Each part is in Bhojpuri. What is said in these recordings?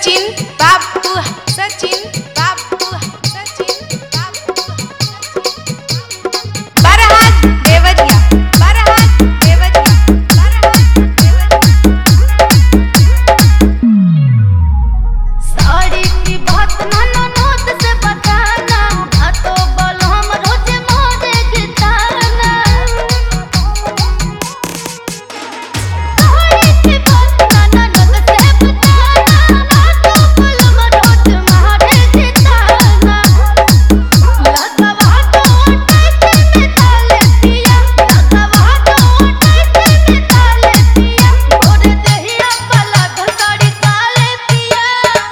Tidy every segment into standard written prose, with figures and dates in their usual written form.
सचिन बाबू सचिन बाबू सचिन बाबू बरहात देवरिया बरहात देवरिया बरहात देवरिया साड़ी की बात नाना नोट से बताना तो बोलो हम रोज मोरे गिटाना साड़ी की बात नाना नोट से बताना तो बोलो हम रोज मोरे गिटाना लगावा तो अटैक में डाले पिया लगावा तो अटैक में डाले पिया और दहिया पला तो साड़ी काले पिया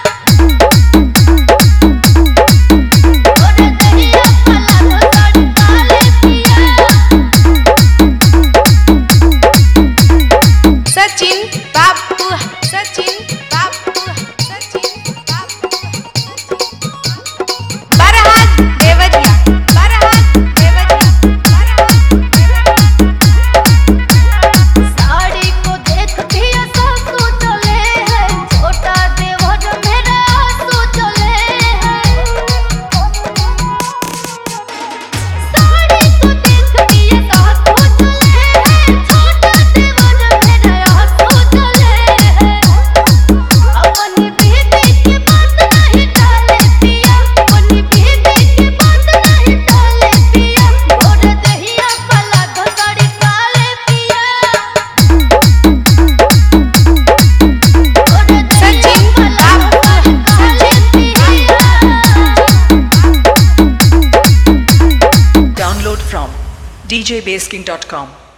सचिन बाबू सचिन बाबू सचिन बाबू बरहात देवरिया बरहात देवरिया बरहात देवरिया साड़ी को देख पिया सासू चले है छोटा देवर मेरा आंसू चले है साड़ी को देख पिया सासू चले है छोटा देवर मेरा आंसू चले है अपनी बीवी की बात नहीं डाले पिया अपनी बीवी की बात नहीं डाले पिया और दहिया पला दो साड़ी काले पिया सचिन बाबू Download from djbasking.com.